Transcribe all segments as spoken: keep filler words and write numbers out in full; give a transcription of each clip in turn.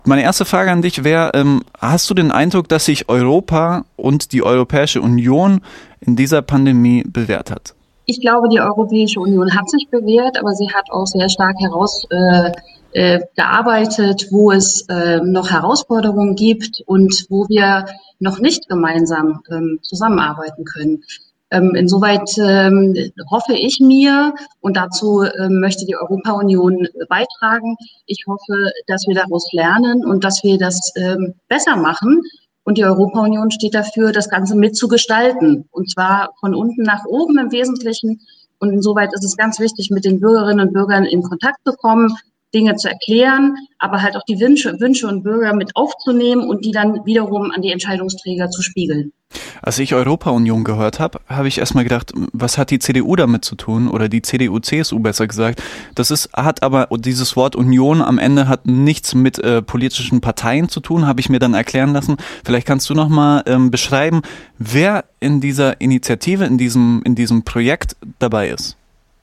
Meine erste Frage an dich wäre, ähm, hast du den Eindruck, dass sich Europa und die Europäische Union in dieser Pandemie bewährt hat? Ich glaube, die Europäische Union hat sich bewährt, aber sie hat auch sehr stark heraus äh, äh, gearbeitet, wo es äh, noch Herausforderungen gibt und wo wir noch nicht gemeinsam ähm, zusammenarbeiten können. Ähm, insoweit ähm, hoffe ich mir, und dazu ähm, möchte die Europa-Union beitragen, ich hoffe, dass wir daraus lernen und dass wir das ähm, besser machen. Und die Europa-Union steht dafür, das Ganze mitzugestalten. Und zwar von unten nach oben im Wesentlichen. Und insoweit ist es ganz wichtig, mit den Bürgerinnen und Bürgern in Kontakt zu kommen, Dinge zu erklären, aber halt auch die Wünsche, Wünsche und Bürger mit aufzunehmen und die dann wiederum an die Entscheidungsträger zu spiegeln. Als ich Europa-Union gehört habe, habe ich erstmal gedacht, was hat die C D U damit zu tun oder die C D U C S U besser gesagt. Das ist, hat aber, dieses Wort Union am Ende hat nichts mit äh, politischen Parteien zu tun, habe ich mir dann erklären lassen. Vielleicht kannst du nochmal ähm, beschreiben, wer in dieser Initiative, in diesem, in diesem Projekt dabei ist.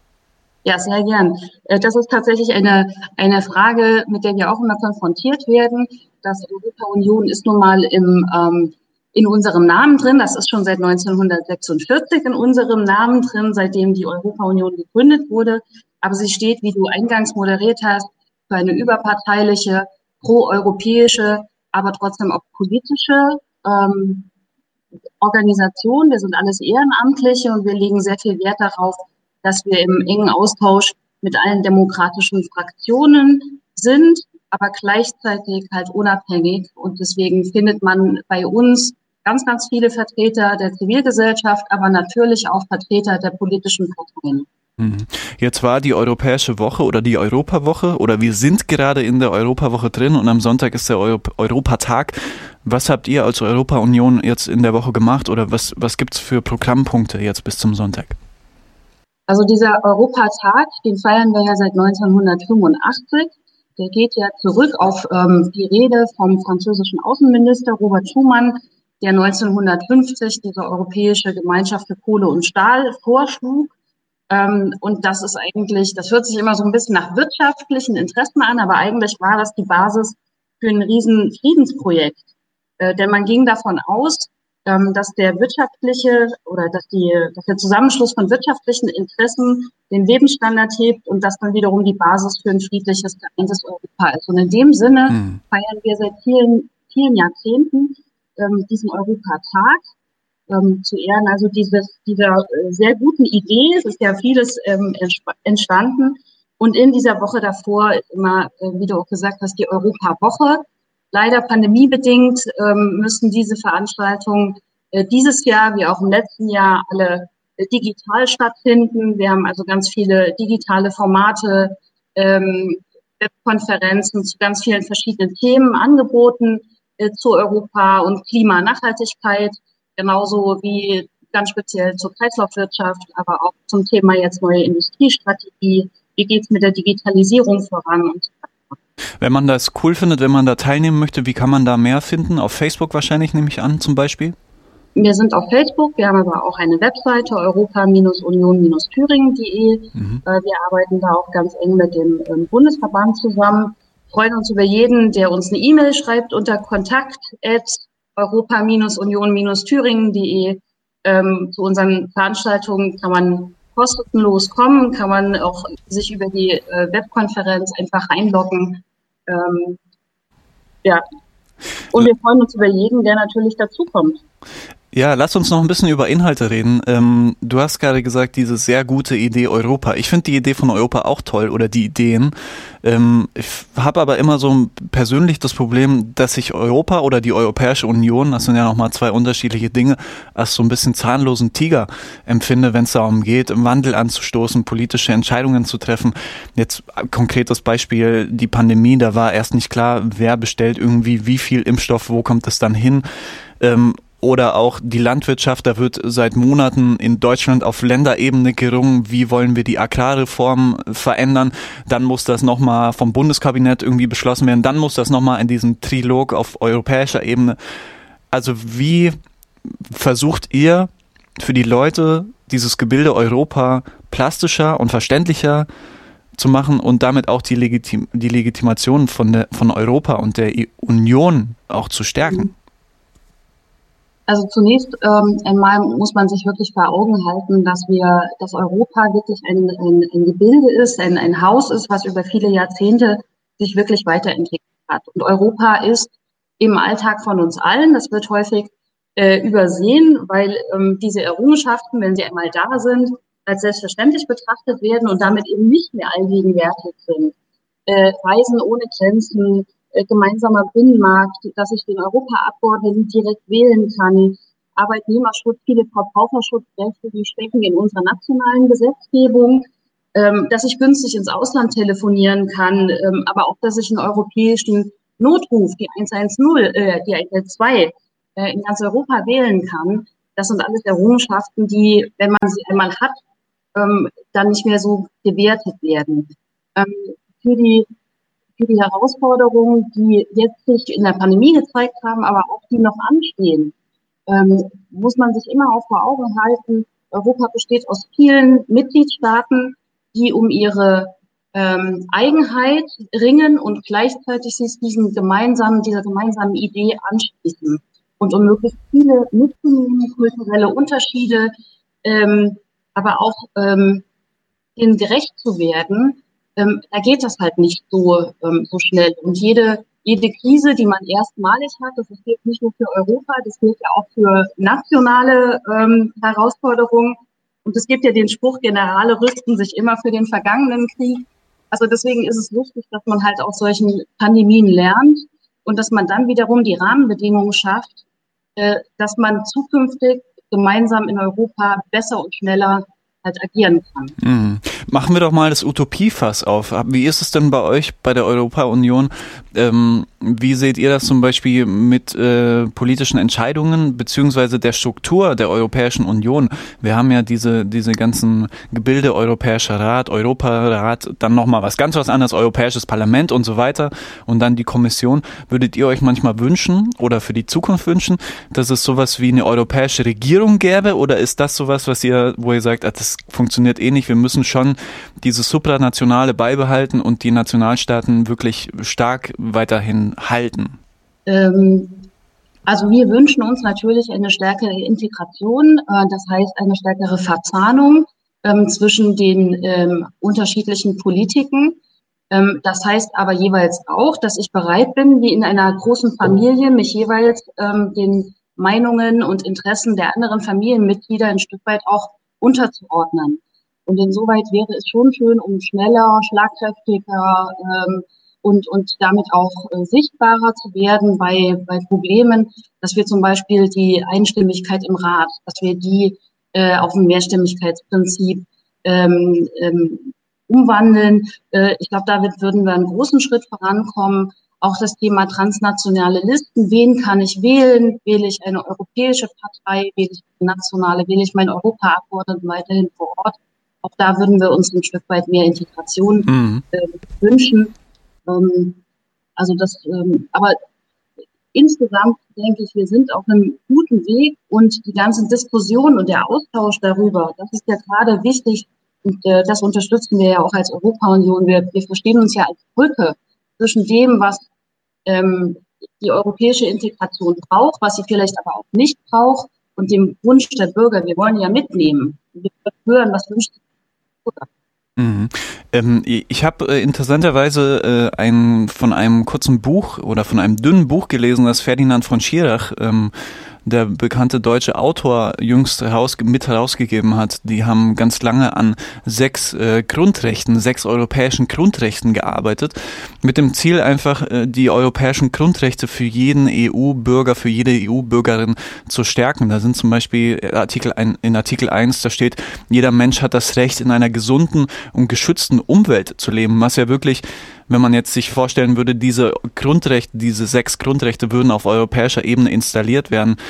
Ja, sehr gern. Das ist tatsächlich eine, eine Frage, mit der wir auch immer konfrontiert werden. Das Europa-Union ist nun mal im, ähm, in unserem Namen drin. Das ist schon seit neunzehnhundertsechsundvierzig in unserem Namen drin, seitdem die Europa-Union gegründet wurde. Aber sie steht, wie du eingangs moderiert hast, für eine überparteiliche, proeuropäische, aber trotzdem auch politische ähm, Organisation. Wir sind alles Ehrenamtliche und wir legen sehr viel Wert darauf, dass wir im engen Austausch mit allen demokratischen Fraktionen sind, aber gleichzeitig halt unabhängig. Und deswegen findet man bei uns ganz, ganz viele Vertreter der Zivilgesellschaft, aber natürlich auch Vertreter der politischen Parteien. Jetzt war die Europäische Woche oder die Europawoche oder wir sind gerade in der Europawoche drin und am Sonntag ist der Europ- Europatag. Was habt ihr als Europa-Union jetzt in der Woche gemacht oder was, was gibt es für Programmpunkte jetzt bis zum Sonntag? Also dieser Europatag, den feiern wir ja seit neunzehnhundertfünfundachtzig. Der geht ja zurück auf ähm, die Rede vom französischen Außenminister Robert Schuman, der neunzehnhundertfünfzig diese Europäische Gemeinschaft für Kohle und Stahl vorschlug. Ähm, und das ist eigentlich, das hört sich immer so ein bisschen nach wirtschaftlichen Interessen an, aber eigentlich war das die Basis für ein riesen Friedensprojekt. Äh, denn man ging davon aus, dass der wirtschaftliche oder dass, die, dass der Zusammenschluss von wirtschaftlichen Interessen den Lebensstandard hebt und das dann wiederum die Basis für ein friedliches, geeintes Europa ist. Und in dem Sinne hm. feiern wir seit vielen, vielen Jahrzehnten ähm, diesen Europatag ähm, zu Ehren also dieses, dieser äh, sehr guten Idee. Es ist ja vieles ähm, entstanden. Und in dieser Woche davor ist immer, äh, wie du auch gesagt hast, die Europawoche. Leider pandemiebedingt ähm, müssen diese Veranstaltungen äh, dieses Jahr wie auch im letzten Jahr alle äh, digital stattfinden. Wir haben also ganz viele digitale Formate, ähm, Webkonferenzen zu ganz vielen verschiedenen Themen angeboten äh, zu Europa und Klimanachhaltigkeit, genauso wie ganz speziell zur Kreislaufwirtschaft, aber auch zum Thema jetzt neue Industriestrategie. Wie geht's mit der Digitalisierung voran und so weiter. Wenn man das cool findet, wenn man da teilnehmen möchte, wie kann man da mehr finden? Auf Facebook wahrscheinlich, nehme ich an, zum Beispiel? Wir sind auf Facebook, wir haben aber auch eine Webseite, europa-union-thüringen punkt de. Mhm. Wir arbeiten da auch ganz eng mit dem Bundesverband zusammen, freuen uns über jeden, der uns eine E-Mail schreibt unter kontakt at europa-union-thüringen punkt de. Ähm, zu unseren Veranstaltungen kann man kostenlos kommen, kann man auch sich über die äh, Webkonferenz einfach einloggen. Ähm, ja. Und wir freuen uns über jeden, der natürlich dazukommt. Ja, lass uns noch ein bisschen über Inhalte reden. Ähm, du hast gerade gesagt, diese sehr gute Idee Europa. Ich finde die Idee von Europa auch toll oder die Ideen. Ähm, ich habe aber immer so persönlich das Problem, dass ich Europa oder die Europäische Union, das sind ja nochmal zwei unterschiedliche Dinge, als so ein bisschen zahnlosen Tiger empfinde, wenn es darum geht, im Wandel anzustoßen, politische Entscheidungen zu treffen. Jetzt konkretes Beispiel, die Pandemie, da war erst nicht klar, wer bestellt irgendwie wie viel Impfstoff, wo kommt es dann hin. Ähm, Oder auch die Landwirtschaft, da wird seit Monaten in Deutschland auf Länderebene gerungen, wie wollen wir die Agrarreform verändern. Dann muss das nochmal vom Bundeskabinett irgendwie beschlossen werden. Dann muss das nochmal in diesem Trilog auf europäischer Ebene. Also wie versucht ihr für die Leute dieses Gebilde Europa plastischer und verständlicher zu machen und damit auch die, Legitim- die Legitimation von, der, von Europa und der Union auch zu stärken? Also zunächst ähm, einmal muss man sich wirklich vor Augen halten, dass wir, dass Europa wirklich ein, ein, ein Gebilde ist, ein, ein Haus ist, was über viele Jahrzehnte sich wirklich weiterentwickelt hat. Und Europa ist im Alltag von uns allen, das wird häufig äh, übersehen, weil ähm, diese Errungenschaften, wenn sie einmal da sind, als selbstverständlich betrachtet werden und damit eben nicht mehr allgegenwärtig sind. Äh, Reisen ohne Grenzen, äh, gemeinsamer Binnenmarkt, dass ich den Europaabgeordneten direkt wählen kann, Arbeitnehmerschutz, viele Verbraucherschutzrechte, die stecken in unserer nationalen Gesetzgebung, ähm, dass ich günstig ins Ausland telefonieren kann, ähm, aber auch, dass ich einen europäischen Notruf, die eins eins null, äh, die eins eins zwei, äh, in ganz Europa wählen kann. Das sind alles Errungenschaften, die, wenn man sie einmal hat, ähm, dann nicht mehr so gewertet werden. Ähm, für die für die Herausforderungen, die jetzt sich in der Pandemie gezeigt haben, aber auch die noch anstehen, ähm, muss man sich immer auch vor Augen halten, Europa besteht aus vielen Mitgliedstaaten, die um ihre ähm, Eigenheit ringen und gleichzeitig sich diesen gemeinsamen, dieser gemeinsamen Idee anschließen. Und um möglichst viele mitzunehmen, kulturelle Unterschiede, ähm, aber auch ähm, denen gerecht zu werden, ähm, da geht das halt nicht so, ähm, so schnell. Und jede, jede Krise, die man erstmalig hat, das gilt nicht nur für Europa, das gilt ja auch für nationale ähm, Herausforderungen. Und es gibt ja den Spruch, Generale rüsten sich immer für den vergangenen Krieg. Also deswegen ist es wichtig, dass man halt aus solchen Pandemien lernt und dass man dann wiederum die Rahmenbedingungen schafft, äh, dass man zukünftig gemeinsam in Europa besser und schneller halt agieren kann. Mhm. Machen wir doch mal das Utopiefass auf. Wie ist es denn bei euch, bei der Europa-Union? Ähm, wie seht ihr das zum Beispiel mit äh, politischen Entscheidungen beziehungsweise der Struktur der Europäischen Union? Wir haben ja diese diese ganzen Gebilde, Europäischer Rat, Europarat, dann nochmal was ganz was anderes, Europäisches Parlament und so weiter und dann die Kommission. Würdet ihr euch manchmal wünschen oder für die Zukunft wünschen, dass es sowas wie eine europäische Regierung gäbe, oder ist das sowas, was ihr, wo ihr sagt, ah, das funktioniert eh nicht, wir müssen schon dieses Supranationale beibehalten und die Nationalstaaten wirklich stark weiterhin halten? Ähm, also wir wünschen uns natürlich eine stärkere Integration, äh, das heißt eine stärkere Verzahnung ähm, zwischen den ähm, unterschiedlichen Politiken. Ähm, das heißt aber jeweils auch, dass ich bereit bin, wie in einer großen Familie, mich jeweils ähm, den Meinungen und Interessen der anderen Familienmitglieder ein Stück weit auch unterzuordnen. Und insoweit wäre es schon schön, um schneller, schlagkräftiger ähm, und, und damit auch äh, sichtbarer zu werden bei, bei Problemen, dass wir zum Beispiel die Einstimmigkeit im Rat, dass wir die äh, auf ein Mehrstimmigkeitsprinzip ähm, ähm, umwandeln. Äh, ich glaube, damit würden wir einen großen Schritt vorankommen. Auch das Thema transnationale Listen. Wen kann ich wählen? Wähle ich eine europäische Partei? Wähle ich eine nationale? Wähle ich meinen Europaabgeordneten weiterhin vor Ort? Auch da würden wir uns ein Stück weit mehr Integration mhm. äh, wünschen. Ähm, also das, ähm, aber insgesamt denke ich, wir sind auf einem guten Weg und die ganzen Diskussionen und der Austausch darüber, das ist ja gerade wichtig und äh, das unterstützen wir ja auch als Europa-Union. Wir, wir verstehen uns ja als Brücke zwischen dem, was ähm, die europäische Integration braucht, was sie vielleicht aber auch nicht braucht und dem Wunsch der Bürger. Wir wollen ja mitnehmen. Wir hören, was wünscht die Bürger. Mhm. Ähm, ich habe äh, interessanterweise äh, ein, von einem kurzen Buch oder von einem dünnen Buch gelesen, das Ferdinand von Schirach, ähm, der bekannte deutsche Autor, jüngst heraus, mit herausgegeben hat. Die haben ganz lange an sechs äh, Grundrechten, sechs europäischen Grundrechten gearbeitet, mit dem Ziel einfach, äh, die europäischen Grundrechte für jeden E U-Bürger, für jede E U-Bürgerin zu stärken. Da sind zum Beispiel Artikel ein, in Artikel eins, da steht, jeder Mensch hat das Recht, in einer gesunden und geschützten Umwelt zu leben, was ja wirklich, wenn man jetzt sich vorstellen würde, diese Grundrechte, diese sechs Grundrechte würden auf europäischer Ebene installiert werden,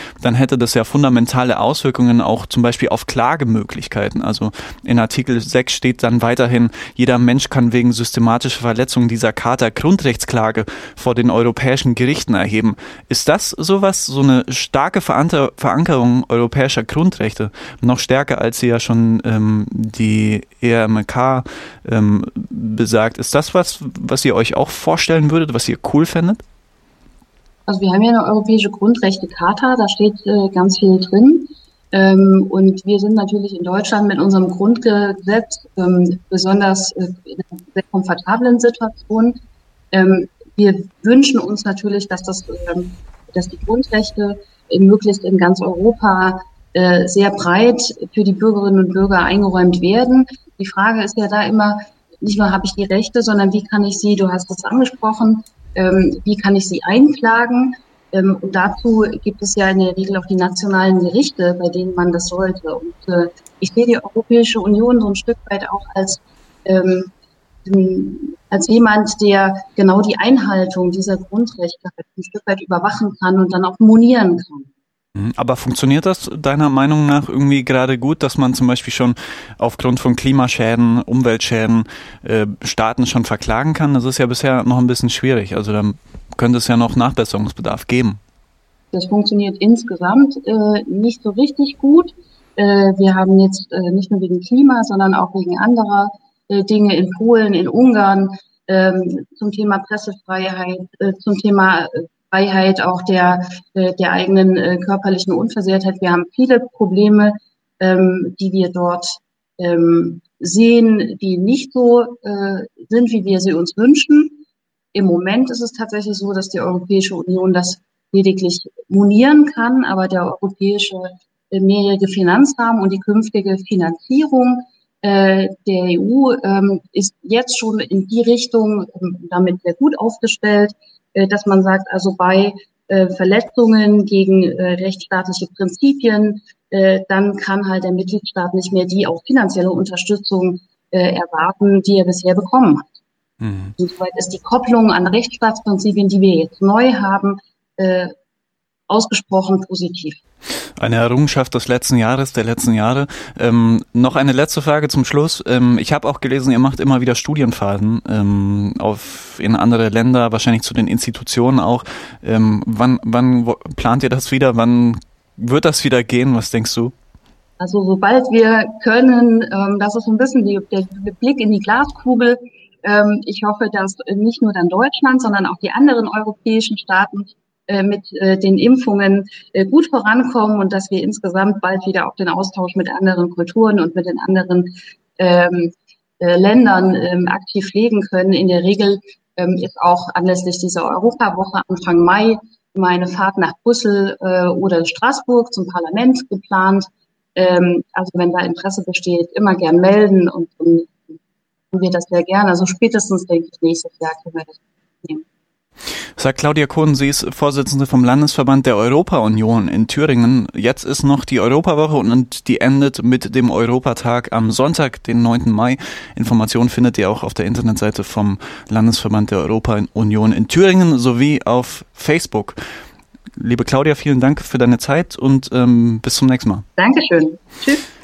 dann hätte das ja fundamentale Auswirkungen auch zum Beispiel auf Klagemöglichkeiten. Also in Artikel sechs steht dann weiterhin, jeder Mensch kann wegen systematischer Verletzung dieser Charta Grundrechtsklage vor den europäischen Gerichten erheben. Ist das sowas, so eine starke Veranker- Verankerung europäischer Grundrechte, noch stärker als sie ja schon ähm, die E R M K ähm, besagt? Ist das was, was ihr euch auch vorstellen würdet, was ihr cool fändet? Also wir haben ja eine europäische Grundrechtecharta, da steht äh, ganz viel drin. Ähm, und wir sind natürlich in Deutschland mit unserem Grundgesetz ähm, besonders äh, in einer sehr komfortablen Situation. Ähm, wir wünschen uns natürlich, dass das, ähm, dass die Grundrechte in, möglichst in ganz Europa äh, sehr breit für die Bürgerinnen und Bürger eingeräumt werden. Die Frage ist ja da immer, nicht nur habe ich die Rechte, sondern wie kann ich sie, du hast es angesprochen, ähm, wie kann ich sie einklagen? Ähm, und dazu gibt es ja in der Regel auch die nationalen Gerichte, bei denen man das sollte. Und äh, ich sehe die Europäische Union so ein Stück weit auch als, ähm, als jemand, der genau die Einhaltung dieser Grundrechte ein Stück weit überwachen kann und dann auch monieren kann. Aber funktioniert das deiner Meinung nach irgendwie gerade gut, dass man zum Beispiel schon aufgrund von Klimaschäden, Umweltschäden äh, Staaten schon verklagen kann? Das ist ja bisher noch ein bisschen schwierig. Also da könnte es ja noch Nachbesserungsbedarf geben. Das funktioniert insgesamt äh, nicht so richtig gut. Äh, wir haben jetzt äh, nicht nur wegen Klima, sondern auch wegen anderer äh, Dinge in Polen, in Ungarn, äh, zum Thema Pressefreiheit, äh, zum Thema äh, Freiheit auch der, der eigenen äh, körperlichen Unversehrtheit. Wir haben viele Probleme, ähm, die wir dort ähm, sehen, die nicht so äh, sind, wie wir sie uns wünschen. Im Moment ist es tatsächlich so, dass die Europäische Union das lediglich monieren kann, aber der europäische äh, mehrjährige Finanzrahmen und die künftige Finanzierung äh, der E U ähm, ist jetzt schon in die Richtung ähm, damit sehr gut aufgestellt, dass man sagt, also bei äh, Verletzungen gegen äh, rechtsstaatliche Prinzipien, äh, dann kann halt der Mitgliedstaat nicht mehr die auch finanzielle Unterstützung äh, erwarten, die er bisher bekommen hat. Mhm. Insoweit ist die Kopplung an Rechtsstaatsprinzipien, die wir jetzt neu haben, äh, ausgesprochen positiv. Eine Errungenschaft des letzten Jahres, der letzten Jahre. Ähm, noch eine letzte Frage zum Schluss. Ähm, ich habe auch gelesen, ihr macht immer wieder Studienfahrten ähm, auf in andere Länder, wahrscheinlich zu den Institutionen auch. Ähm, wann, wann wo, plant ihr das wieder? Wann wird das wieder gehen? Was denkst du? Also sobald wir können, ähm, das ist so ein bisschen die, der, der Blick in die Glaskugel. Ähm, ich hoffe, dass nicht nur dann Deutschland, sondern auch die anderen europäischen Staaten mit äh, den Impfungen äh, gut vorankommen und dass wir insgesamt bald wieder auch den Austausch mit anderen Kulturen und mit den anderen ähm, äh, Ländern ähm, aktiv pflegen können. In der Regel ähm, ist auch anlässlich dieser Europawoche Anfang Mai meine Fahrt nach Brüssel äh, oder Straßburg zum Parlament geplant. Ähm, also wenn da Interesse besteht, immer gern melden und, und tun wir das sehr gerne. Also spätestens, denke ich, nächstes Jahr können wir das nehmen. Sagt Claudia Kohn, sie ist Vorsitzende vom Landesverband der Europa-Union in Thüringen. Jetzt ist noch die Europawoche und die endet mit dem Europatag am Sonntag, den neunten Mai. Informationen findet ihr auch auf der Internetseite vom Landesverband der Europa-Union in Thüringen sowie auf Facebook. Liebe Claudia, vielen Dank für deine Zeit und ähm, bis zum nächsten Mal. Dankeschön. Tschüss.